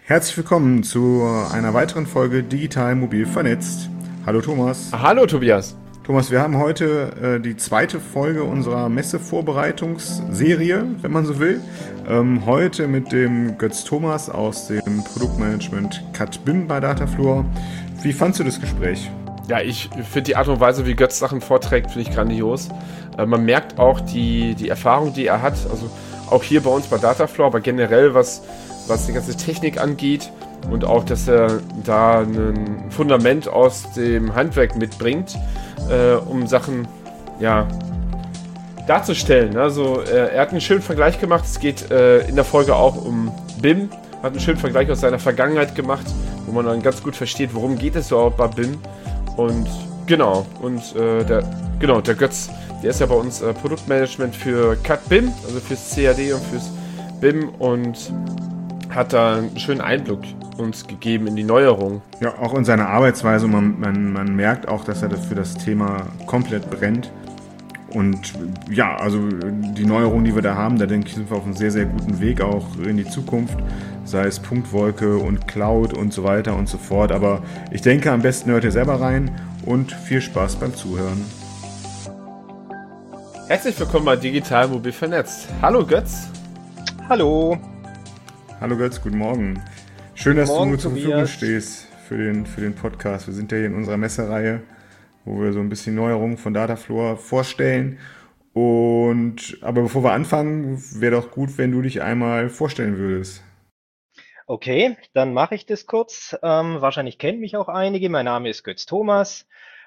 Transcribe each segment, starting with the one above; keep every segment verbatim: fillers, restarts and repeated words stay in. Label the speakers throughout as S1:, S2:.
S1: Herzlich willkommen zu einer weiteren Folge Digital Mobil Vernetzt. Hallo Thomas.
S2: Hallo Tobias.
S1: Thomas, wir haben heute äh, die zweite Folge unserer Messevorbereitungsserie, wenn man so will. Ähm, heute mit dem Götz Thomas aus dem Produktmanagement C A D B I M bei Datafloor. Wie fandst du das Gespräch?
S2: Ja, ich finde die Art und Weise, wie Götz Sachen vorträgt, finde ich grandios. Äh, man merkt auch die, die Erfahrung, die er hat, also auch hier bei uns bei Datafloor, aber generell was, was die ganze Technik angeht und auch, dass er da ein Fundament aus dem Handwerk mitbringt, äh, um Sachen, ja, darzustellen. Also äh, er hat einen schönen Vergleich gemacht. Es geht äh, in der Folge auch um B I M. Hat einen schönen Vergleich aus seiner Vergangenheit gemacht, wo man dann ganz gut versteht, worum geht es überhaupt bei B I M. Und genau, und äh, der, genau, der Götz, der ist ja bei uns äh, Produktmanagement für C A D B I M, also fürs C A D und fürs B I M, und hat da einen schönen Einblick uns gegeben in die Neuerung.
S1: Ja, auch in seiner Arbeitsweise. Man, man, man merkt auch, dass er für das Thema komplett brennt. Und ja, also die Neuerungen, die wir da haben, da denke ich, sind wir auf einem sehr, sehr guten Weg auch in die Zukunft. Sei es Punktwolke und Cloud und so weiter und so fort. Aber ich denke, am besten hört ihr selber rein und viel Spaß beim Zuhören.
S2: Herzlich willkommen bei Digital Mobil Vernetzt. Hallo Götz.
S3: Hallo.
S1: Hallo Götz, guten Morgen. Schön, dass
S3: Morgen,
S1: du zur
S3: Tobias.
S1: Verfügung stehst für den, für den Podcast. Wir sind ja hier in unserer Messereihe, wo wir so ein bisschen Neuerungen von Datafloor vorstellen. Und aber bevor wir anfangen, wäre doch gut, wenn du dich einmal vorstellen würdest.
S3: Okay, dann mache ich das kurz. Ähm, wahrscheinlich kennen mich auch einige. Mein Name ist Götz Thomas.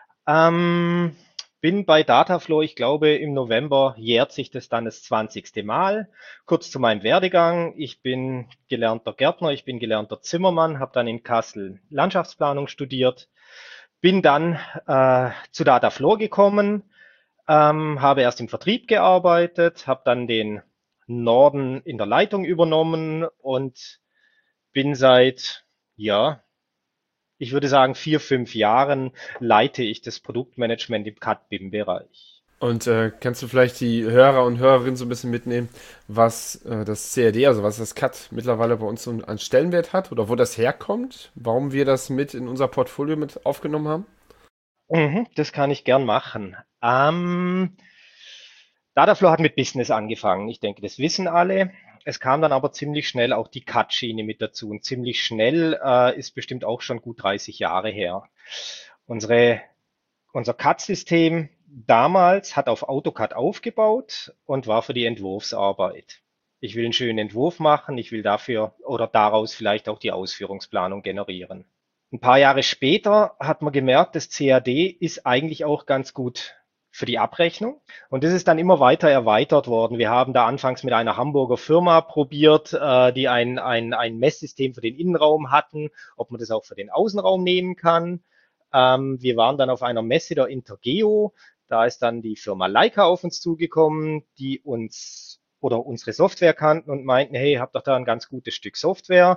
S3: Ähm, bin bei Datafloor, ich glaube, im November jährt sich das dann das zwanzigste Mal. Kurz zu meinem Werdegang. Ich bin gelernter Gärtner, ich bin gelernter Zimmermann, habe dann in Kassel Landschaftsplanung studiert, bin dann äh, zu Datafloor gekommen, ähm, habe erst im Vertrieb gearbeitet, habe dann den Norden in der Leitung übernommen und bin seit, ja, ich würde sagen, vier, fünf Jahren leite ich das Produktmanagement im C A D B I M-Bereich.
S2: Und äh, kannst du vielleicht die Hörer und Hörerinnen so ein bisschen mitnehmen, was äh, das C A D, also was das C A D mittlerweile bei uns so an Stellenwert hat oder wo das herkommt, warum wir das mit in unser Portfolio mit aufgenommen haben?
S3: Mhm, das kann ich gern machen. Ähm, Datafloor hat mit Business angefangen. Ich denke, das wissen alle. Es kam dann aber ziemlich schnell auch die C A D-Schiene mit dazu. Und ziemlich schnell äh, ist bestimmt auch schon gut dreißig Jahre her. Unsere, unser C A D-System damals hat auf AutoCAD aufgebaut und war für die Entwurfsarbeit. Ich will einen schönen Entwurf machen, ich will dafür oder daraus vielleicht auch die Ausführungsplanung generieren. Ein paar Jahre später hat man gemerkt, das C A D ist eigentlich auch ganz gut für die Abrechnung. Und das ist dann immer weiter erweitert worden. Wir haben da anfangs mit einer Hamburger Firma probiert, äh, die ein, ein, ein Messsystem für den Innenraum hatten, ob man das auch für den Außenraum nehmen kann. Ähm, wir waren dann auf einer Messe der Intergeo. Da ist dann die Firma Leica auf uns zugekommen, die uns oder unsere Software kannten und meinten, hey, habt doch da ein ganz gutes Stück Software.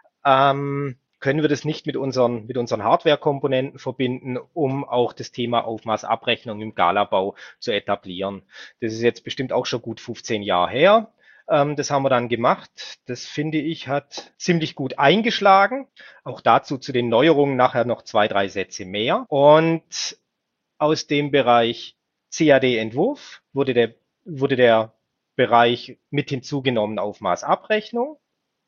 S3: Ähm, können wir das nicht mit unseren, mit unseren Hardware-Komponenten verbinden, um auch das Thema Aufmaßabrechnung im Galabau zu etablieren. Das ist jetzt bestimmt auch schon gut fünfzehn Jahre her. Ähm, das haben wir dann gemacht. Das, finde ich, hat ziemlich gut eingeschlagen. Auch dazu zu den Neuerungen nachher noch zwei, drei Sätze mehr. Und aus dem Bereich C A D-Entwurf wurde der, wurde der Bereich mit hinzugenommen Aufmaßabrechnung.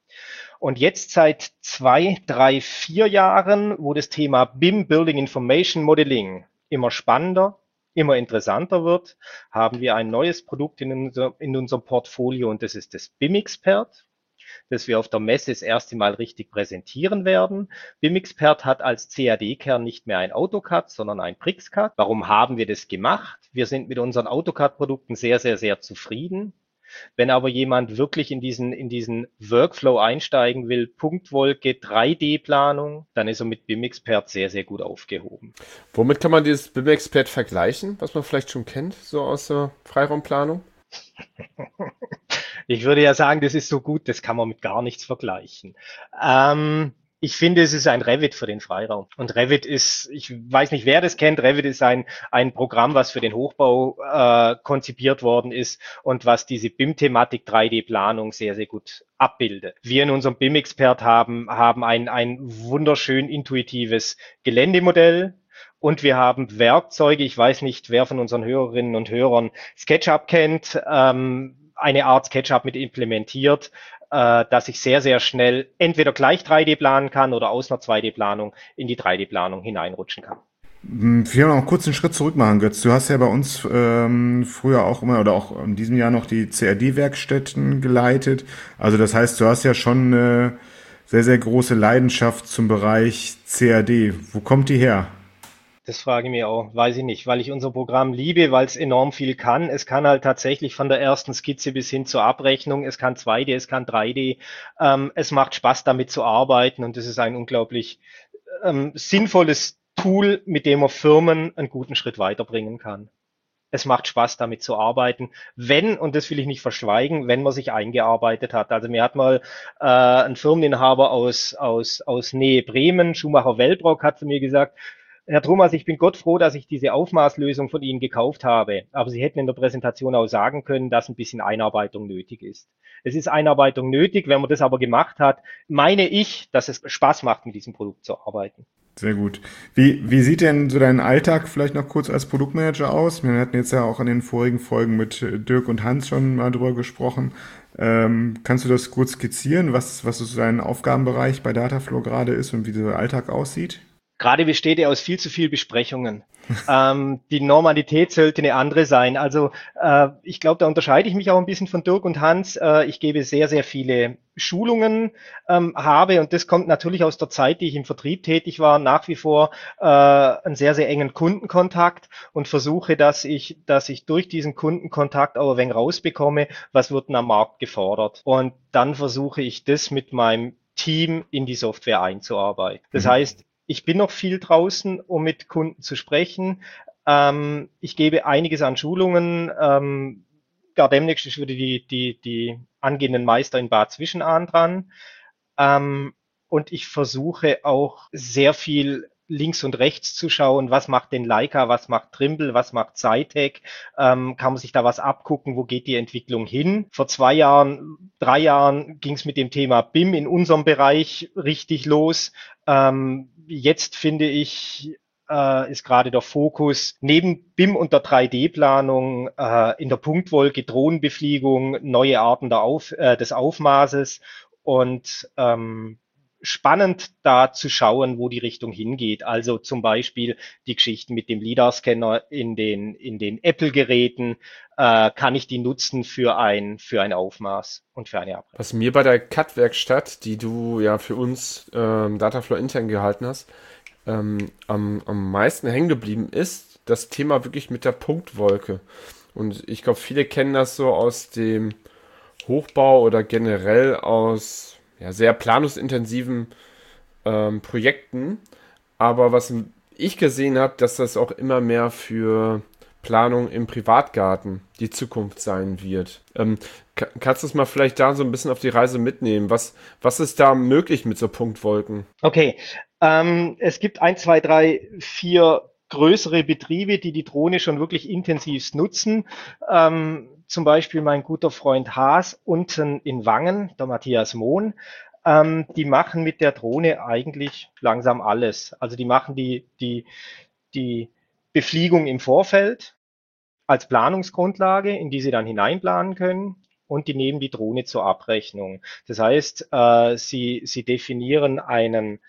S3: Und jetzt seit zwei, drei, vier Jahren, wo das Thema B I M, Building Information Modeling, immer spannender, immer interessanter wird, haben wir ein neues Produkt in, unser, in unserem Portfolio und das ist das B I M-Expert, das wir auf der Messe das erste Mal richtig präsentieren werden. B I M-Expert hat als C A D-Kern nicht mehr ein AutoCAD, sondern ein PrixCAD. Warum haben wir das gemacht? Wir sind mit unseren AutoCAD-Produkten sehr, sehr, sehr zufrieden. Wenn aber jemand wirklich in diesen, in diesen Workflow einsteigen will, Punktwolke, drei D-Planung, dann ist er mit B I M-Expert sehr, sehr gut aufgehoben.
S2: Womit kann man dieses B I M-Expert vergleichen, was man vielleicht schon kennt, so aus der Freiraumplanung?
S3: Ich würde ja sagen, das ist so gut, das kann man mit gar nichts vergleichen. Ähm, Ich finde, es ist ein Revit für den Freiraum. Und Revit ist, ich weiß nicht, wer das kennt, Revit ist ein, ein Programm, was für den Hochbau äh, konzipiert worden ist und was diese B I M-Thematik drei D-Planung sehr, sehr gut abbildet. Wir in unserem B I M-Expert haben, haben ein, ein wunderschön intuitives Geländemodell. Und wir haben Werkzeuge, ich weiß nicht, wer von unseren Hörerinnen und Hörern SketchUp kennt, ähm, eine Art SketchUp mit implementiert, äh, dass ich sehr, sehr schnell entweder gleich drei D planen kann oder aus einer zwei D-Planung in die drei D-Planung hineinrutschen kann.
S1: Wir noch kurz einen Schritt zurück machen, Götz. Du hast ja bei uns ähm, früher auch immer oder auch in diesem Jahr noch die C A D-Werkstätten geleitet. Also das heißt, du hast ja schon eine sehr, sehr große Leidenschaft zum Bereich C A D. Wo kommt die her?
S3: Das frage ich mir auch, weiß ich nicht, weil ich unser Programm liebe, weil es enorm viel kann. Es kann halt tatsächlich von der ersten Skizze bis hin zur Abrechnung. Es kann zwei D, es kann drei D. Ähm, es macht Spaß, damit zu arbeiten und es ist ein unglaublich ähm, sinnvolles Tool, mit dem man Firmen einen guten Schritt weiterbringen kann. Es macht Spaß, damit zu arbeiten, wenn, und das will ich nicht verschweigen, wenn man sich eingearbeitet hat. Also mir hat mal äh, ein Firmeninhaber aus, aus, aus Nähe Bremen, Schumacher Wellbrock, hat zu mir gesagt, Herr Thomas, ich bin Gott froh, dass ich diese Aufmaßlösung von Ihnen gekauft habe. Aber Sie hätten in der Präsentation auch sagen können, dass ein bisschen Einarbeitung nötig ist. Es ist Einarbeitung nötig. Wenn man das aber gemacht hat, meine ich, dass es Spaß macht, mit diesem Produkt zu arbeiten.
S1: Sehr gut. Wie, wie sieht denn so dein Alltag vielleicht noch kurz als Produktmanager aus? Wir hatten jetzt ja auch in den vorigen Folgen mit Dirk und Hans schon mal drüber gesprochen. Ähm, kannst du das kurz skizzieren, was, was so dein Aufgabenbereich bei Dataflow gerade ist und wie der Alltag aussieht?
S3: Gerade besteht er aus viel zu viel Besprechungen. ähm, die Normalität sollte eine andere sein. Also äh, ich glaube, da unterscheide ich mich auch ein bisschen von Dirk und Hans. Äh, ich gebe sehr, sehr viele Schulungen, ähm, habe, und das kommt natürlich aus der Zeit, die ich im Vertrieb tätig war, nach wie vor äh, einen sehr, sehr engen Kundenkontakt und versuche, dass ich, dass ich durch diesen Kundenkontakt auch ein wenig rausbekomme, was wird denn am Markt gefordert. Und dann versuche ich das mit meinem Team in die Software einzuarbeiten. Das mhm. heißt, ich bin noch viel draußen, um mit Kunden zu sprechen. Ähm, ich gebe einiges an Schulungen. Ähm, gar demnächst ist wieder die, die, die angehenden Meister in Bad Zwischenahn dran. Ähm, und ich versuche auch sehr viel links und rechts zu schauen, was macht denn Leica, was macht Trimble, was macht Zytec, ähm, kann man sich da was abgucken, wo geht die Entwicklung hin? Vor zwei Jahren, drei Jahren ging es mit dem Thema B I M in unserem Bereich richtig los. Ähm, jetzt finde ich, äh, ist gerade der Fokus neben B I M und der drei D-Planung äh, in der Punktwolke, Drohnenbefliegung, neue Arten der Auf, äh, des Aufmaßes und ähm, spannend da zu schauen, wo die Richtung hingeht. Also zum Beispiel die Geschichten mit dem LiDAR-Scanner in den, in den Apple-Geräten. Äh, kann ich die nutzen für ein, für ein Aufmaß und für eine Abrechnung?
S2: Was mir bei der C A D-Werkstatt, die du ja für uns ähm, Dataflow intern gehalten hast, ähm, am, am meisten hängen geblieben ist, das Thema wirklich mit der Punktwolke. Und ich glaube, viele kennen das so aus dem Hochbau oder generell aus ja, sehr planungsintensiven ähm, Projekten. Aber was ich gesehen habe, dass das auch immer mehr für Planung im Privatgarten die Zukunft sein wird. Ähm, kann, kannst du es mal vielleicht da so ein bisschen auf die Reise mitnehmen? Was, was ist da möglich mit so Punktwolken?
S3: Okay, ähm, es gibt ein, zwei, drei, vier größere Betriebe, die die Drohne schon wirklich intensivst nutzen. Ähm, zum Beispiel mein guter Freund Haas unten in Wangen, der Matthias Mohn. Ähm, die machen mit der Drohne eigentlich langsam alles. Also die machen die, die, die Befliegung im Vorfeld als Planungsgrundlage, in die sie dann hineinplanen können. Und die nehmen die Drohne zur Abrechnung. Das heißt, äh, sie, sie definieren einen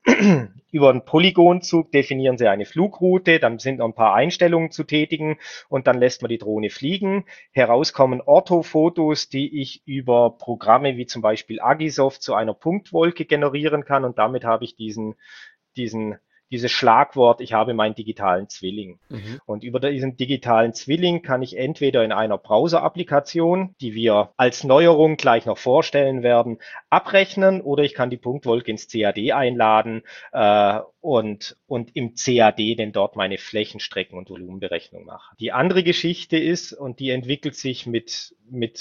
S3: über einen Polygonzug definieren sie eine Flugroute, dann sind noch ein paar Einstellungen zu tätigen und dann lässt man die Drohne fliegen. Heraus kommen Orthofotos, die ich über Programme wie zum Beispiel Agisoft zu einer Punktwolke generieren kann und damit habe ich diesen, diesen dieses Schlagwort, ich habe meinen digitalen Zwilling. Mhm. Und über diesen digitalen Zwilling kann ich entweder in einer Browser-Applikation, die wir als Neuerung gleich noch vorstellen werden, abrechnen oder ich kann die Punktwolke ins C A D einladen äh, und, und im C A D denn dort meine Flächenstrecken- und Volumenberechnung machen. Die andere Geschichte ist, und die entwickelt sich mit, mit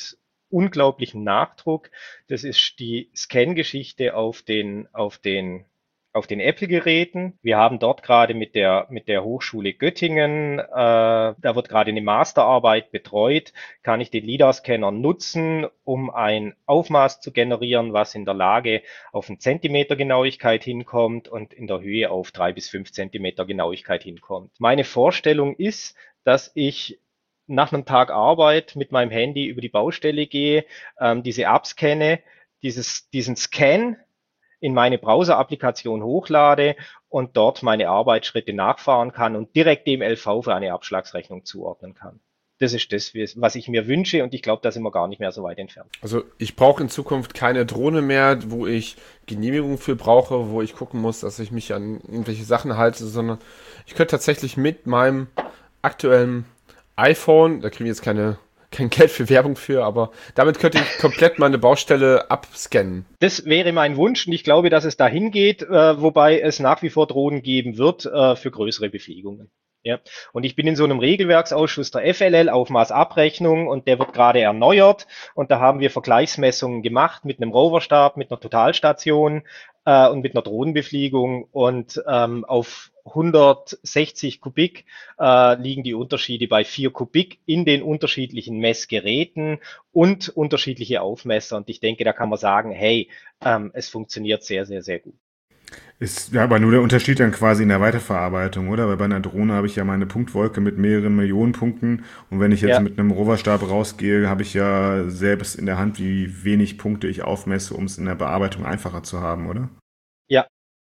S3: unglaublichen Nachdruck. Das ist die Scan-Geschichte auf den, auf den auf den Apple-Geräten. Wir haben dort gerade mit der mit der Hochschule Göttingen, äh, da wird gerade eine Masterarbeit betreut, kann ich den LiDAR-Scanner nutzen, um ein Aufmaß zu generieren, was in der Lage auf einen Zentimeter Genauigkeit hinkommt und in der Höhe auf drei bis fünf Zentimeter Genauigkeit hinkommt. Meine Vorstellung ist, dass ich nach einem Tag Arbeit mit meinem Handy über die Baustelle gehe, ähm, diese abscanne, dieses, diesen Scan in meine Browser-Applikation hochlade und dort meine Arbeitsschritte nachfahren kann und direkt dem L V für eine Abschlagsrechnung zuordnen kann. Das ist das, was ich mir wünsche und ich glaube, da sind wir gar nicht mehr so weit entfernt.
S2: Also ich brauche in Zukunft keine Drohne mehr, wo ich Genehmigung für brauche, wo ich gucken muss, dass ich mich an irgendwelche Sachen halte, sondern ich könnte tatsächlich mit meinem aktuellen iPhone, da kriegen wir jetzt keine kein Geld für Werbung für, aber damit könnte ich komplett meine Baustelle abscannen.
S3: Das wäre mein Wunsch und ich glaube, dass es dahin geht, äh, wobei es nach wie vor Drohnen geben wird äh, für größere Befliegungen. Ja, und ich bin in so einem Regelwerksausschuss der F L L, Aufmaßabrechnung, und der wird gerade erneuert und da haben wir Vergleichsmessungen gemacht mit einem Roverstab, mit einer Totalstation äh, und mit einer Drohnenbefliegung und ähm, auf hundertsechzig Kubik äh, liegen die Unterschiede bei vier Kubik in den unterschiedlichen Messgeräten und unterschiedliche Aufmesser und ich denke, da kann man sagen, hey, ähm, es funktioniert sehr, sehr, sehr gut.
S1: Ist ja aber nur der Unterschied dann quasi in der Weiterverarbeitung, oder? Weil bei einer Drohne habe ich ja meine Punktwolke mit mehreren Millionen Punkten und wenn ich jetzt ja. mit einem Roverstab rausgehe, habe ich ja selbst in der Hand, wie wenig Punkte ich aufmesse, um es in der Bearbeitung einfacher zu haben, oder?
S3: Ja,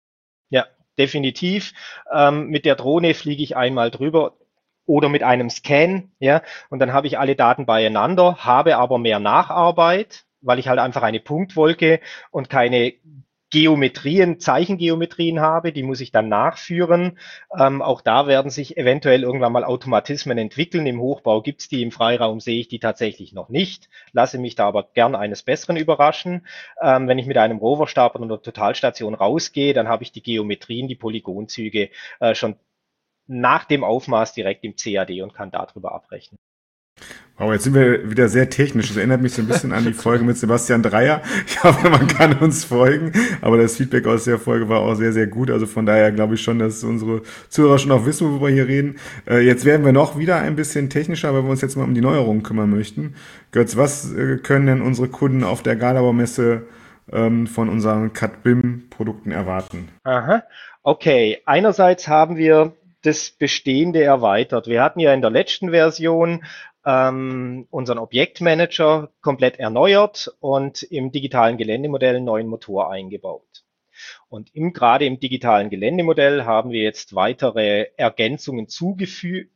S3: ja, definitiv. Ähm, mit der Drohne fliege ich einmal drüber oder mit einem Scan, ja, und dann habe ich alle Daten beieinander, habe aber mehr Nacharbeit, weil ich halt einfach eine Punktwolke und keine Geometrien, Zeichengeometrien habe, die muss ich dann nachführen. Ähm, auch da werden sich eventuell irgendwann mal Automatismen entwickeln. Im Hochbau gibt's die, im Freiraum sehe ich die tatsächlich noch nicht. Lasse mich da aber gern eines Besseren überraschen. Ähm, wenn ich mit einem Roverstab oder einer Totalstation rausgehe, dann habe ich die Geometrien, die Polygonzüge äh, schon nach dem Aufmaß direkt im C A D und kann darüber abrechnen.
S1: Wow, jetzt sind wir wieder sehr technisch. Das erinnert mich so ein bisschen an die Folge mit Sebastian Dreier. Ich hoffe, man kann uns folgen. Aber das Feedback aus der Folge war auch sehr, sehr gut. Also von daher glaube ich schon, dass unsere Zuhörer schon auch wissen, worüber wir hier reden. Äh, jetzt werden wir noch wieder ein bisschen technischer, weil wir uns jetzt mal um die Neuerungen kümmern möchten. Götz, was äh, können denn unsere Kunden auf der Galabau-Messe ähm, von unseren C A D-B I M-Produkten erwarten?
S3: Aha, okay. Einerseits haben wir das Bestehende erweitert. Wir hatten ja in der letzten Version ähm, unseren Objektmanager komplett erneuert und im digitalen Geländemodell einen neuen Motor eingebaut. Und im, gerade im digitalen Geländemodell haben wir jetzt weitere Ergänzungen zugefügt.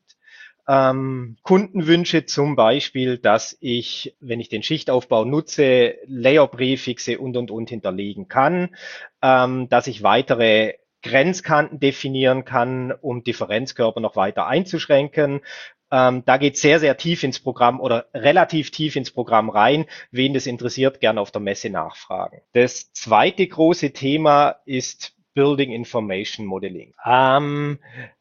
S3: Ähm, Kundenwünsche zum Beispiel, dass ich, wenn ich den Schichtaufbau nutze, Layer-Präfixe und, und, und hinterlegen kann, ähm, dass ich weitere Grenzkanten definieren kann, um Differenzkörper noch weiter einzuschränken. Ähm, da geht sehr, sehr tief ins Programm oder relativ tief ins Programm rein. Wen das interessiert, gerne auf der Messe nachfragen. Das zweite große Thema ist Building Information Modeling. Ähm,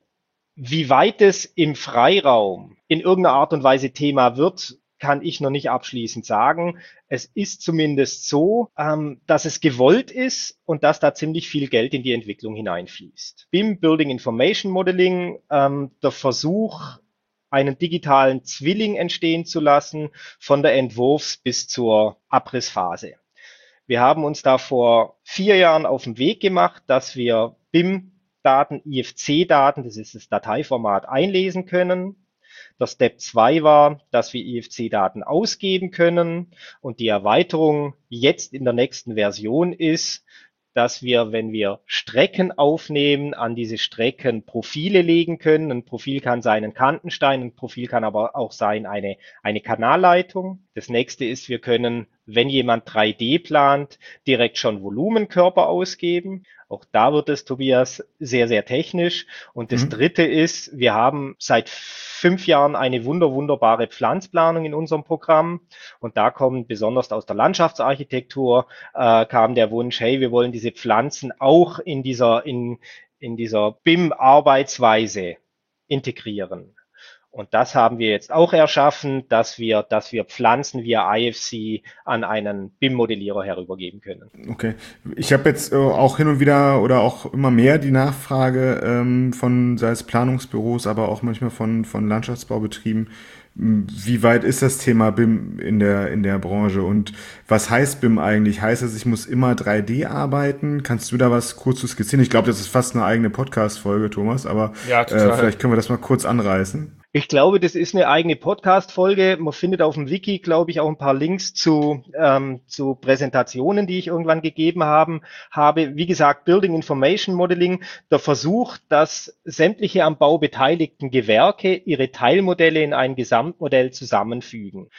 S3: wie weit es im Freiraum in irgendeiner Art und Weise Thema wird, kann ich noch nicht abschließend sagen. Es ist zumindest so, ähm, dass es gewollt ist und dass da ziemlich viel Geld in die Entwicklung hineinfließt. B I M, Building Information Modeling, ähm, der Versuch, einen digitalen Zwilling entstehen zu lassen, von der Entwurfs- bis zur Abrissphase. Wir haben uns da vor vier Jahren auf den Weg gemacht, dass wir B I M-Daten, I F C-Daten, das ist das Dateiformat, einlesen können. Der Step zwei war, dass wir I F C-Daten ausgeben können und die Erweiterung jetzt in der nächsten Version ist, dass wir, wenn wir Strecken aufnehmen, an diese Strecken Profile legen können. Ein Profil kann sein ein Kantenstein, ein Profil kann aber auch sein eine, eine Kanalleitung. Das nächste ist, wir können, wenn jemand drei D plant, direkt schon Volumenkörper ausgeben. Auch da wird es, Tobias, sehr, sehr technisch. Und das mhm. dritte ist, wir haben seit fünf Jahren eine wunder, wunderbare Pflanzplanung in unserem Programm. Und da kommt besonders aus der Landschaftsarchitektur, äh, kam der Wunsch, hey, wir wollen diese Pflanzen auch in dieser, in, in dieser B I M-Arbeitsweise integrieren. Und das haben wir jetzt auch erschaffen, dass wir, dass wir Pflanzen via I F C an einen B I M-Modellierer herübergeben können.
S1: Okay. Ich habe jetzt äh, auch hin und wieder oder auch immer mehr die Nachfrage ähm, von, sei es Planungsbüros, aber auch manchmal von, von Landschaftsbaubetrieben. Wie weit ist das Thema B I M in der, in der Branche und was heißt B I M eigentlich? Heißt es, ich muss immer drei D arbeiten? Kannst du da was kurz zu skizzieren? Ich glaube, das ist fast eine eigene Podcast-Folge, Thomas, aber
S2: Ja,
S1: äh, vielleicht können wir das mal kurz anreißen.
S3: Ich glaube, das ist eine eigene Podcast-Folge. Man findet auf dem Wiki, glaube ich, auch ein paar Links zu, ähm, zu Präsentationen, die ich irgendwann gegeben haben, habe. Wie gesagt, Building Information Modeling, der Versuch, dass sämtliche am Bau beteiligten Gewerke ihre Teilmodelle in ein Gesamtmodell zusammenfügen.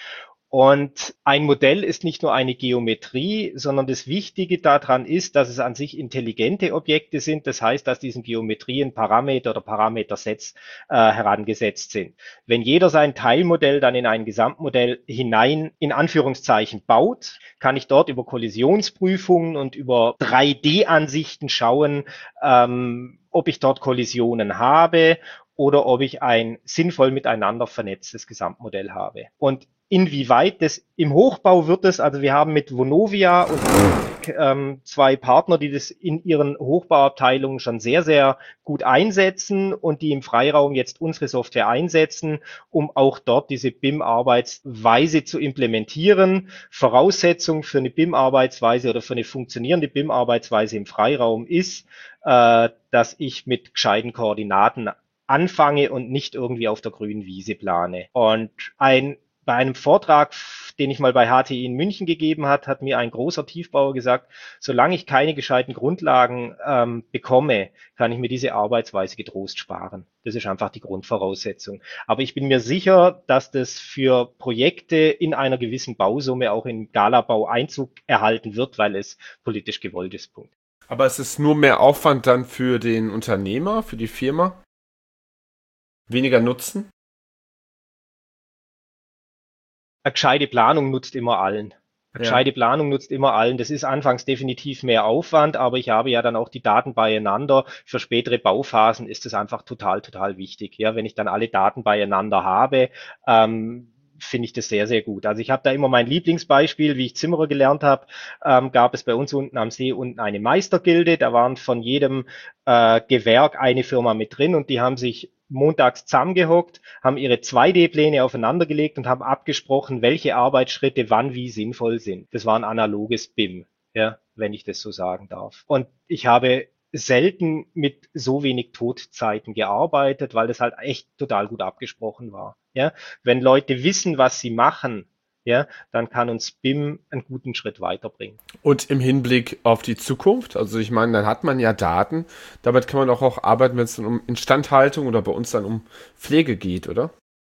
S3: Und ein Modell ist nicht nur eine Geometrie, sondern das Wichtige daran ist, dass es an sich intelligente Objekte sind. Das heißt, dass diesen Geometrien Parameter oder Parametersets äh, herangesetzt sind. Wenn jeder sein Teilmodell dann in ein Gesamtmodell hinein, in Anführungszeichen, baut, kann ich dort über Kollisionsprüfungen und über drei D-Ansichten schauen, ähm, ob ich dort Kollisionen habe oder ob ich ein sinnvoll miteinander vernetztes Gesamtmodell habe. Und inwieweit das im Hochbau wird es, also wir haben mit Vonovia und ähm, zwei Partner, die das in ihren Hochbauabteilungen schon sehr, sehr gut einsetzen und die im Freiraum jetzt unsere Software einsetzen, um auch dort diese B I M-Arbeitsweise zu implementieren. Voraussetzung für eine B I M-Arbeitsweise oder für eine funktionierende B I M-Arbeitsweise im Freiraum ist, äh, dass ich mit gescheiten Koordinaten anfange und nicht irgendwie auf der grünen Wiese plane. Und ein Bei einem Vortrag, den ich mal bei H T I in München gegeben hat, hat mir ein großer Tiefbauer gesagt, solange ich keine gescheiten Grundlagen ähm, bekomme, kann ich mir diese Arbeitsweise getrost sparen. Das ist einfach die Grundvoraussetzung. Aber ich bin mir sicher, dass das für Projekte in einer gewissen Bausumme auch in Galabau Einzug erhalten wird, weil es politisch gewollt ist. Punkt.
S2: Aber es ist nur mehr Aufwand dann für den Unternehmer, für die Firma? Weniger Nutzen?
S3: Eine gescheite Planung nutzt immer allen. Eine
S2: Ja.
S3: gescheite Planung nutzt immer allen. Das ist anfangs definitiv mehr Aufwand, aber ich habe ja dann auch die Daten beieinander. Für spätere Bauphasen ist es einfach total, total wichtig. Ja, wenn ich dann alle Daten beieinander habe, ähm, finde ich das sehr, sehr gut. Also ich habe da immer mein Lieblingsbeispiel, wie ich Zimmerer gelernt habe, ähm, gab es bei uns unten am See unten eine Meistergilde. Da waren von jedem äh, Gewerk eine Firma mit drin und die haben sich montags zusammengehockt, haben ihre zwei D-Pläne aufeinandergelegt und haben abgesprochen, welche Arbeitsschritte wann wie sinnvoll sind. Das war ein analoges B I M, ja, wenn ich das so sagen darf. Und ich habe selten mit so wenig Todzeiten gearbeitet, weil das halt echt total gut abgesprochen war. Ja, wenn Leute wissen, was sie machen, ja, dann kann uns B I M einen guten Schritt weiterbringen.
S2: Und im Hinblick auf die Zukunft, also ich meine, dann hat man ja Daten, damit kann man auch, auch arbeiten, wenn es dann um Instandhaltung oder bei uns dann um Pflege geht, oder?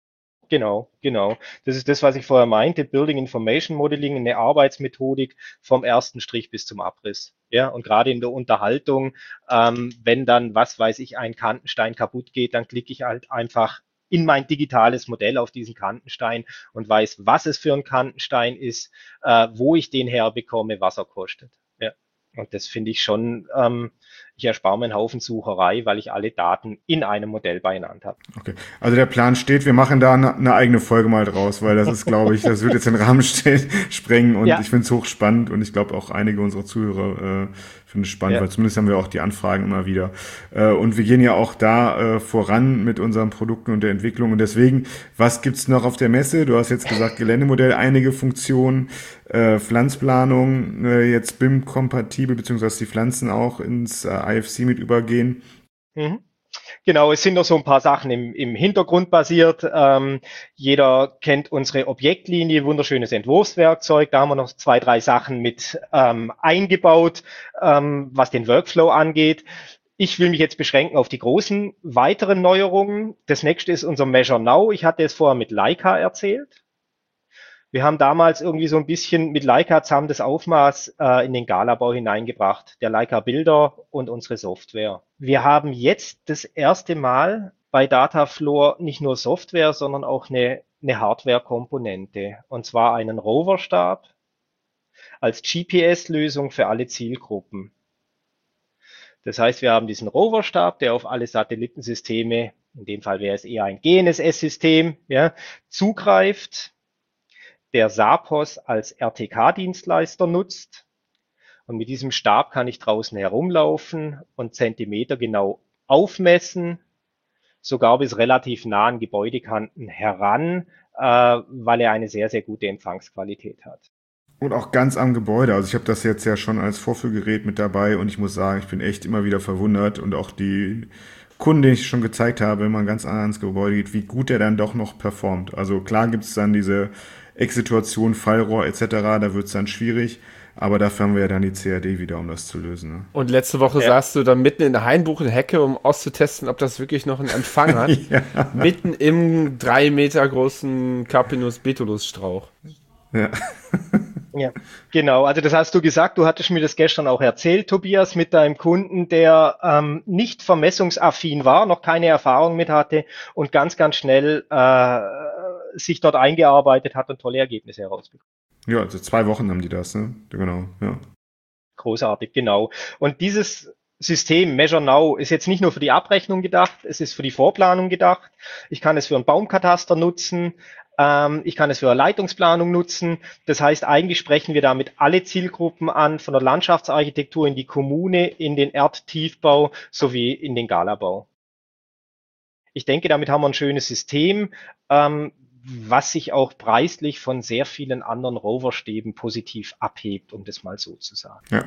S3: Genau, genau. Das ist das, was ich vorher meinte. Building Information Modeling, eine Arbeitsmethodik vom ersten Strich bis zum Abriss. Ja, und gerade in der Unterhaltung, ähm, wenn dann, was weiß ich, ein Kantenstein kaputt geht, dann klicke ich halt einfach in mein digitales Modell auf diesen Kantenstein und weiß, was es für ein Kantenstein ist, äh, wo ich den herbekomme, was er kostet. Ja. Und das finde ich schon, ähm, ich erspare mir einen Haufen Sucherei, weil ich alle Daten in einem Modell beieinander habe.
S1: Okay, also der Plan steht, wir machen da eine, eine eigene Folge mal draus, weil das ist, glaube ich, das wird jetzt den Rahmen stehen, sprengen und ja. Ich finde es hochspannend und ich glaube auch einige unserer Zuhörer äh, finden es spannend, ja. Weil zumindest haben wir auch die Anfragen immer wieder. Äh, und wir gehen ja auch da äh, voran mit unseren Produkten und der Entwicklung und deswegen, was gibt's noch auf der Messe? Du hast jetzt gesagt, Geländemodell, einige Funktionen, äh, Pflanzplanung, äh, jetzt B I M-kompatibel, beziehungsweise die Pflanzen auch ins äh, I F C mit übergehen.
S3: Mhm. Genau, es sind noch so ein paar Sachen im, im Hintergrund basiert. Ähm, jeder kennt unsere Objektlinie, wunderschönes Entwurfswerkzeug. Da haben wir noch zwei, drei Sachen mit ähm, eingebaut, ähm, was den Workflow angeht. Ich will mich jetzt beschränken auf die großen weiteren Neuerungen. Das nächste ist unser Measure Now. Ich hatte es vorher mit Leica erzählt. Wir haben damals irgendwie so ein bisschen mit Leica zusammen das Aufmaß äh, in den Galabau hineingebracht, der Leica Bilder und unsere Software. Wir haben jetzt das erste Mal bei Datafloor nicht nur Software, sondern auch eine, eine Hardware-Komponente, und zwar einen Roverstab als G P S-Lösung für alle Zielgruppen. Das heißt, wir haben diesen Roverstab, der auf alle Satellitensysteme, in dem Fall wäre es eher ein G N S S-System, ja, zugreift, der SAPOS als R T K-Dienstleister nutzt. Und mit diesem Stab kann ich draußen herumlaufen und Zentimeter genau aufmessen, sogar bis relativ nah an Gebäudekanten heran, äh, weil er eine sehr, sehr gute Empfangsqualität hat.
S1: Und auch ganz am Gebäude. Also ich habe das jetzt ja schon als Vorführgerät mit dabei und ich muss sagen, ich bin echt immer wieder verwundert und auch die Kunden, die ich schon gezeigt habe, wenn man ganz nah ans Gebäude geht, wie gut der dann doch noch performt. Also klar gibt es dann diese Ecksituation, Fallrohr et cetera, da wird es dann schwierig. Aber dafür haben wir ja dann die C A D wieder, um das zu lösen. Ne?
S2: Und letzte Woche ja. saßt du dann mitten in der Hainbuchen-Hecke, um auszutesten, ob das wirklich noch einen Empfang hat. ja. Mitten im drei Meter großen Carpinus betulus Strauch.
S1: Ja.
S3: ja, genau. Also das hast du gesagt, du hattest mir das gestern auch erzählt, Tobias, mit deinem Kunden, der ähm, nicht vermessungsaffin war, noch keine Erfahrung mit hatte und ganz, ganz schnell äh, sich dort eingearbeitet hat und tolle Ergebnisse herausbekommen.
S1: Ja, also zwei Wochen haben die das, ne? Genau, ja.
S3: Großartig, genau. Und dieses System Measure Now ist jetzt nicht nur für die Abrechnung gedacht, es ist für die Vorplanung gedacht. Ich kann es für einen Baumkataster nutzen, ähm, ich kann es für eine Leitungsplanung nutzen. Das heißt, eigentlich sprechen wir damit alle Zielgruppen an, von der Landschaftsarchitektur in die Kommune, in den Erdtiefbau sowie in den Galabau. Ich denke, damit haben wir ein schönes System, ähm, was sich auch preislich von sehr vielen anderen Roverstäben positiv abhebt, um das mal so zu sagen.
S1: Ja.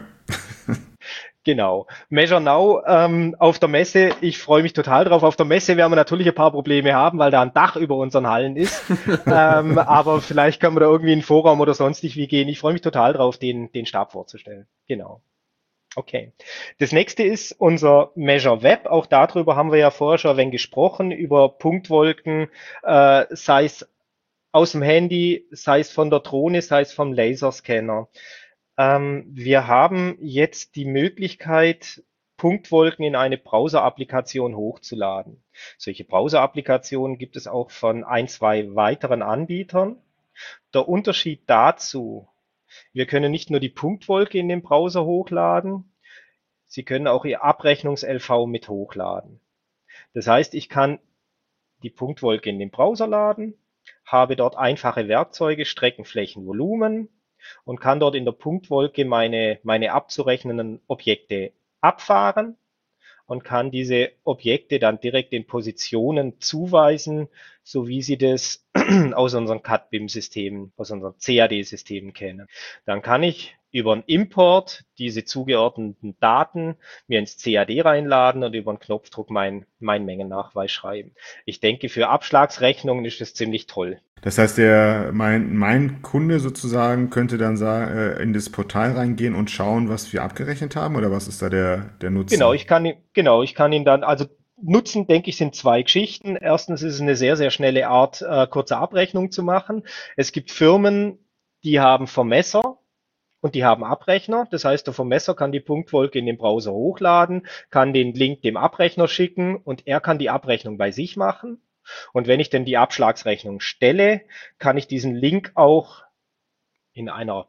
S3: Genau. Measure Now ähm, auf der Messe, ich freue mich total drauf. Auf der Messe werden wir natürlich ein paar Probleme haben, weil da ein Dach über unseren Hallen ist. ähm, aber vielleicht können wir da irgendwie in den Vorraum oder sonstig wie gehen. Ich freue mich total drauf, den, den Stab vorzustellen. Genau. Okay. Das nächste ist unser Measure Web. Auch darüber haben wir ja vorher schon ein wenig gesprochen, über Punktwolken, äh, sei es aus dem Handy, sei es von der Drohne, sei es vom Laserscanner. Ähm, wir haben jetzt die Möglichkeit, Punktwolken in eine Browser-Applikation hochzuladen. Solche Browser-Applikationen gibt es auch von ein, zwei weiteren Anbietern. Der Unterschied dazu: Wir können nicht nur die Punktwolke in den Browser hochladen, Sie können auch Ihr Abrechnungs-L V mit hochladen. Das heißt, ich kann die Punktwolke in den Browser laden, habe dort einfache Werkzeuge, Strecken, Flächen, Volumen und kann dort in der Punktwolke meine, meine abzurechnenden Objekte abfahren und kann diese Objekte dann direkt in Positionen zuweisen, so wie Sie das aus unseren C A D-B I M-Systemen, aus unseren C A D-Systemen kennen. Dann kann ich über einen Import diese zugeordneten Daten mir ins C A D reinladen und über einen Knopfdruck meinen mein Mengennachweis schreiben. Ich denke, für Abschlagsrechnungen ist das ziemlich toll.
S1: Das heißt, der, mein, mein Kunde sozusagen könnte dann sagen, äh, in das Portal reingehen und schauen, was wir abgerechnet haben, oder was ist da der, der Nutzen?
S3: Genau, ich kann, genau, ich kann ihn dann, also Nutzen, denke ich, sind zwei Geschichten. Erstens ist es eine sehr, sehr schnelle Art, äh, kurze Abrechnung zu machen. Es gibt Firmen, die haben Vermesser und die haben Abrechner. Das heißt, der Vermesser kann die Punktwolke in den Browser hochladen, kann den Link dem Abrechner schicken und er kann die Abrechnung bei sich machen. Und wenn ich denn die Abschlagsrechnung stelle, kann ich diesen Link auch in einer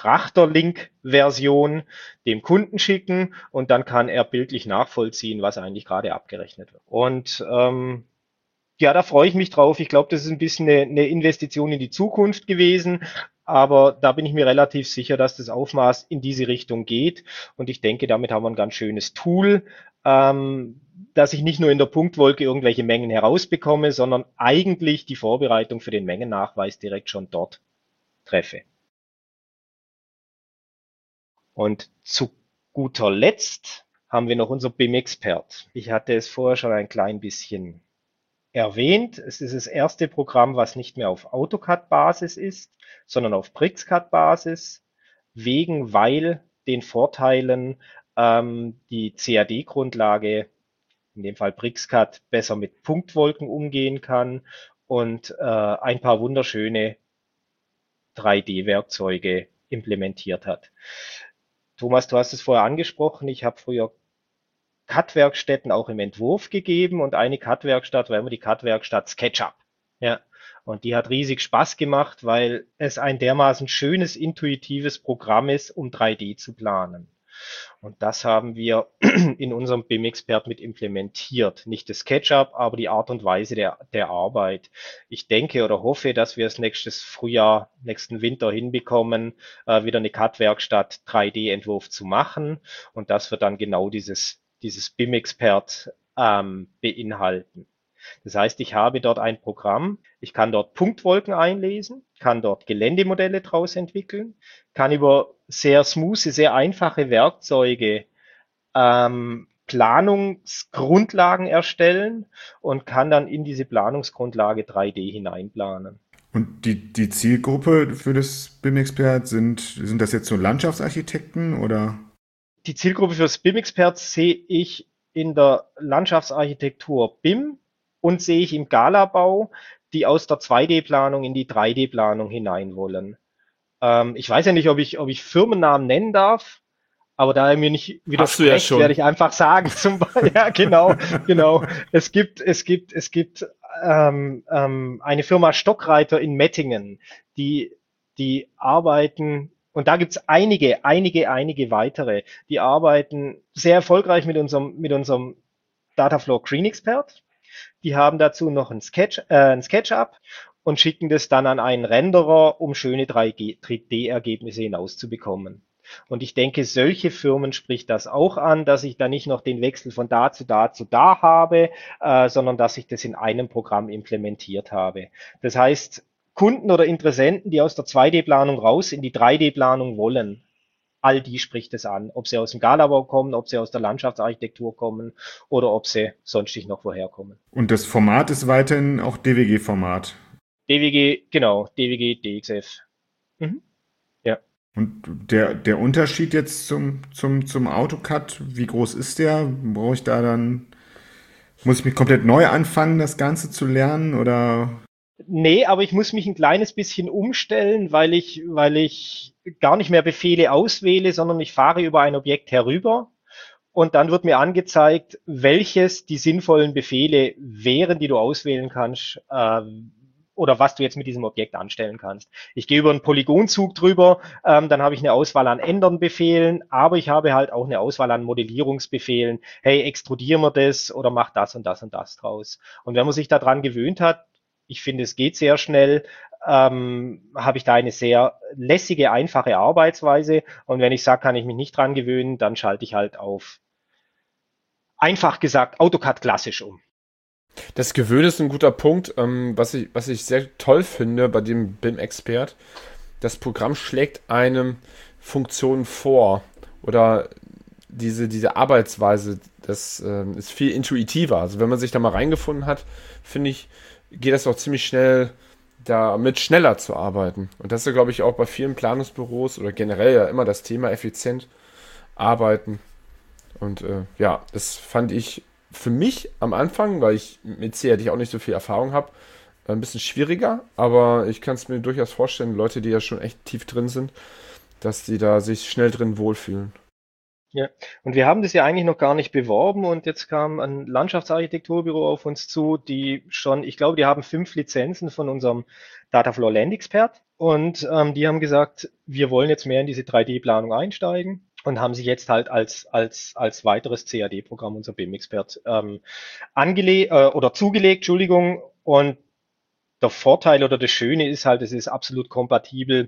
S3: Betrachter-Link-Version dem Kunden schicken und dann kann er bildlich nachvollziehen, was eigentlich gerade abgerechnet wird. Und ähm, ja, da freue ich mich drauf. Ich glaube, das ist ein bisschen eine, eine Investition in die Zukunft gewesen, aber da bin ich mir relativ sicher, dass das Aufmaß in diese Richtung geht und ich denke, damit haben wir ein ganz schönes Tool, ähm, dass ich nicht nur in der Punktwolke irgendwelche Mengen herausbekomme, sondern eigentlich die Vorbereitung für den Mengennachweis direkt schon dort treffe. Und zu guter Letzt haben wir noch unser B I M-Expert. Ich hatte es vorher schon ein klein bisschen erwähnt. Es ist das erste Programm, was nicht mehr auf AutoCAD-Basis ist, sondern auf BricsCAD-Basis, wegen, weil den Vorteilen ähm, die C A D-Grundlage, in dem Fall BricsCAD, besser mit Punktwolken umgehen kann und äh, ein paar wunderschöne drei D-Werkzeuge implementiert hat. Thomas, du hast es vorher angesprochen, ich habe früher C A D-Werkstätten auch im Entwurf gegeben und eine C A D-Werkstatt war immer die C A D-Werkstatt SketchUp. Ja, und die hat riesig Spaß gemacht, weil es ein dermaßen schönes, intuitives Programm ist, um drei D zu planen. Und das haben wir in unserem B I M-Expert mit implementiert. Nicht das SketchUp, aber die Art und Weise der, der Arbeit. Ich denke oder hoffe, dass wir es nächstes Frühjahr, nächsten Winter hinbekommen, äh, wieder eine C A D-Werkstatt drei D-Entwurf zu machen. Und das wird dann genau dieses, dieses B I M-Expert ähm, beinhalten. Das heißt, ich habe dort ein Programm, ich kann dort Punktwolken einlesen, kann dort Geländemodelle draus entwickeln, kann über sehr smooth, sehr einfache Werkzeuge ähm, Planungsgrundlagen erstellen und kann dann in diese Planungsgrundlage drei D hineinplanen.
S1: Und die, die Zielgruppe für das B I M-Expert, sind, sind das jetzt so Landschaftsarchitekten oder?
S3: Die Zielgruppe für das B I M-Expert sehe ich in der Landschaftsarchitektur B I M und sehe ich im Galabau, die aus der zwei D-Planung in die drei D-Planung hinein wollen. Ähm, ich weiß ja nicht, ob ich, ob ich Firmennamen nennen darf, aber da er mir nicht widerspricht,
S2: ja
S3: werde ich einfach sagen, zum Beispiel, ja, genau, genau. Es gibt, es gibt, es gibt ähm, ähm, eine Firma Stockreiter in Mettingen, die, die arbeiten, und da gibt's einige, einige, einige weitere, die arbeiten sehr erfolgreich mit unserem, mit unserem Dataflow Green Expert. Die haben dazu noch ein Sketch, äh, ein SketchUp und schicken das dann an einen Renderer, um schöne drei D-Ergebnisse hinauszubekommen. Und ich denke, solche Firmen spricht das auch an, dass ich da nicht noch den Wechsel von da zu da zu da habe, äh, sondern dass ich das in einem Programm implementiert habe. Das heißt, Kunden oder Interessenten, die aus der zwei D-Planung raus in die drei D-Planung wollen, all die spricht es an. Ob sie aus dem Galabau kommen, ob sie aus der Landschaftsarchitektur kommen oder ob sie sonstig noch woher kommen.
S1: Und das Format ist weiterhin auch D W G-Format?
S3: D W G, genau, D W G, D X F. Mhm. Ja.
S1: Und der, der Unterschied jetzt zum, zum, zum AutoCAD, wie groß ist der? Brauche ich da dann, muss ich mich komplett neu anfangen, das Ganze zu lernen oder?
S3: Nee, aber ich muss mich ein kleines bisschen umstellen, weil ich, weil ich gar nicht mehr Befehle auswähle, sondern ich fahre über ein Objekt herüber und dann wird mir angezeigt, welches die sinnvollen Befehle wären, die du auswählen kannst, äh, oder was du jetzt mit diesem Objekt anstellen kannst. Ich gehe über einen Polygonzug drüber, ähm, dann habe ich eine Auswahl an Ändern-Befehlen, aber ich habe halt auch eine Auswahl an Modellierungsbefehlen. Hey, extrudieren wir das oder mach das und das und das draus. Und wenn man sich daran gewöhnt hat, ich finde, es geht sehr schnell, ähm, habe ich da eine sehr lässige, einfache Arbeitsweise. Und wenn ich sage, kann ich mich nicht dran gewöhnen, dann schalte ich halt auf, einfach gesagt, AutoCAD klassisch um.
S2: Das Gewöhnen ist ein guter Punkt. Ähm, was ich, was ich sehr toll finde bei dem B I M-Expert, das Programm schlägt einem Funktionen vor oder diese, diese Arbeitsweise, das äh, ist viel intuitiver. Also wenn man sich da mal reingefunden hat, finde ich, geht das auch ziemlich schnell, damit schneller zu arbeiten. Und das ist ja, glaube ich, auch bei vielen Planungsbüros oder generell ja immer das Thema effizient arbeiten. Und äh, ja, das fand ich für mich am Anfang, weil ich mit C A D auch nicht so viel Erfahrung habe, ein bisschen schwieriger. Aber ich kann es mir durchaus vorstellen, Leute, die ja schon echt tief drin sind, dass die da sich schnell drin wohlfühlen.
S3: Ja, und wir haben das ja eigentlich noch gar nicht beworben und jetzt kam ein Landschaftsarchitekturbüro auf uns zu, die schon, ich glaube, die haben fünf Lizenzen von unserem Dataflow Land Expert und ähm, die haben gesagt, wir wollen jetzt mehr in diese drei D-Planung einsteigen und haben sich jetzt halt als als als weiteres C A D-Programm unser B I M-Expert ähm, angelegt äh, oder zugelegt, Entschuldigung. Und der Vorteil oder das Schöne ist halt, es ist absolut kompatibel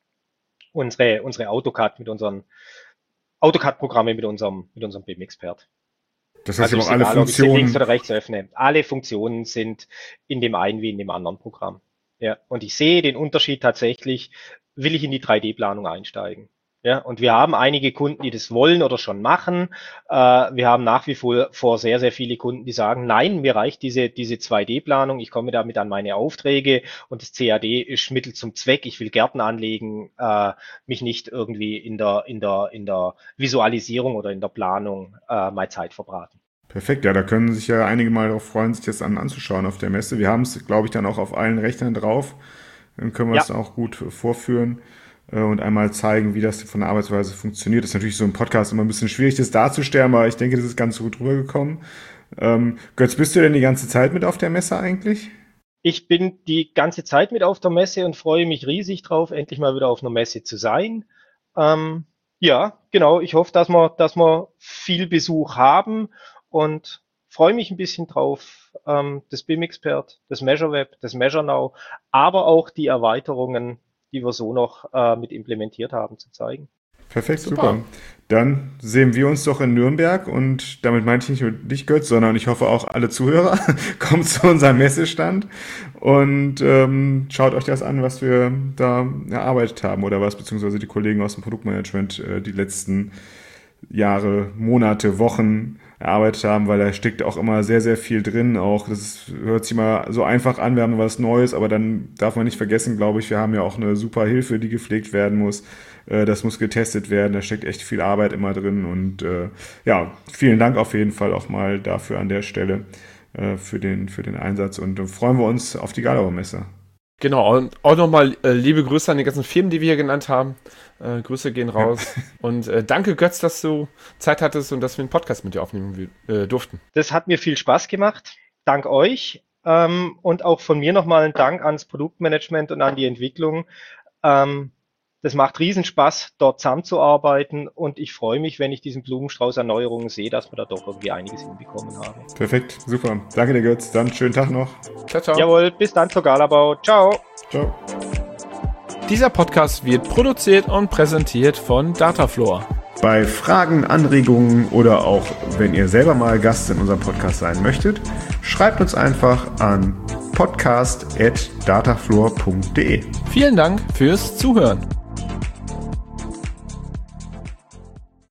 S3: unsere unsere AutoCAD mit unseren AutoCAD-Programme mit unserem, mit unserem B I M-Expert.
S1: Das heißt,
S3: Also
S1: aber auch alle
S3: egal, ob ich sie
S1: Funktionen.
S3: links oder rechts öffne. Alle Funktionen sind in dem einen wie in dem anderen Programm. Ja, und ich sehe den Unterschied tatsächlich, will ich in die drei D-Planung einsteigen. Ja, und wir haben einige Kunden, die das wollen oder schon machen. Äh, wir haben nach wie vor, vor sehr, sehr viele Kunden, die sagen, nein, mir reicht diese, diese zwei D-Planung, ich komme damit an meine Aufträge und das C A D ist Mittel zum Zweck. Ich will Gärten anlegen, äh, mich nicht irgendwie in der, in der, in der Visualisierung oder in der Planung äh, meine Zeit verbraten.
S1: Perfekt, ja, da können sich ja einige mal darauf freuen, sich das an, anzuschauen auf der Messe. Wir haben es, glaube ich, dann auch auf allen Rechnern drauf. Dann können wir es
S3: Ja.
S1: auch gut vorführen äh, und einmal zeigen, wie das von der Arbeitsweise funktioniert. Das ist natürlich so im Podcast immer ein bisschen schwierig, das darzustellen, aber ich denke, das ist ganz gut rübergekommen. Ähm, Götz, bist du denn die ganze Zeit mit auf der Messe eigentlich?
S3: Ich bin die ganze Zeit mit auf der Messe und freue mich riesig drauf, endlich mal wieder auf einer Messe zu sein. Ähm, Ja, genau. Ich hoffe, dass wir, dass wir viel Besuch haben und freue mich ein bisschen drauf, ähm, das B I M-Expert, das MeasureWeb, das MeasureNow, aber auch die Erweiterungen, die wir so noch äh, mit implementiert haben, zu zeigen.
S1: Perfekt, super. super. Dann sehen wir uns doch in Nürnberg und damit meinte ich nicht nur dich, Götz, sondern ich hoffe auch alle Zuhörer. Kommt zu unserem Messestand und ähm, schaut euch das an, was wir da erarbeitet haben oder was beziehungsweise die Kollegen aus dem Produktmanagement äh, die letzten Jahre, Monate, Wochen erarbeitet haben, weil da steckt auch immer sehr, sehr viel drin. Auch das ist, hört sich immer so einfach an, wir haben was Neues, aber dann darf man nicht vergessen, glaube ich, wir haben ja auch eine super Hilfe, die gepflegt werden muss. Das muss getestet werden, da steckt echt viel Arbeit immer drin und äh, ja, vielen Dank auf jeden Fall auch mal dafür an der Stelle äh, für den, für den Einsatz und äh, freuen wir uns auf die Gallauer Messe.
S2: Genau, und auch nochmal äh, liebe Grüße an die ganzen Firmen, die wir hier genannt haben. Äh, Grüße gehen raus. Ja. Und äh, danke, Götz, dass du Zeit hattest und dass wir einen Podcast mit dir aufnehmen äh, durften.
S3: Das hat mir viel Spaß gemacht. Dank euch. Ähm, und auch von mir nochmal ein Dank ans Produktmanagement und an die Entwicklung. Ähm, das macht riesen Spaß, dort zusammenzuarbeiten. Und ich freue mich, wenn ich diesen Blumenstrauß an Neuerungen sehe, dass wir da doch irgendwie einiges hinbekommen haben.
S1: Perfekt, super. Danke dir, Götz. Dann schönen Tag noch.
S3: Ciao, ciao. Jawohl, bis dann zur Galabau. Ciao.
S1: Ciao.
S4: Dieser Podcast wird produziert und präsentiert von Datafloor.
S1: Bei Fragen, Anregungen oder auch wenn ihr selber mal Gast in unserem Podcast sein möchtet, schreibt uns einfach an podcast at datafloor punkt de.
S4: Vielen Dank fürs Zuhören.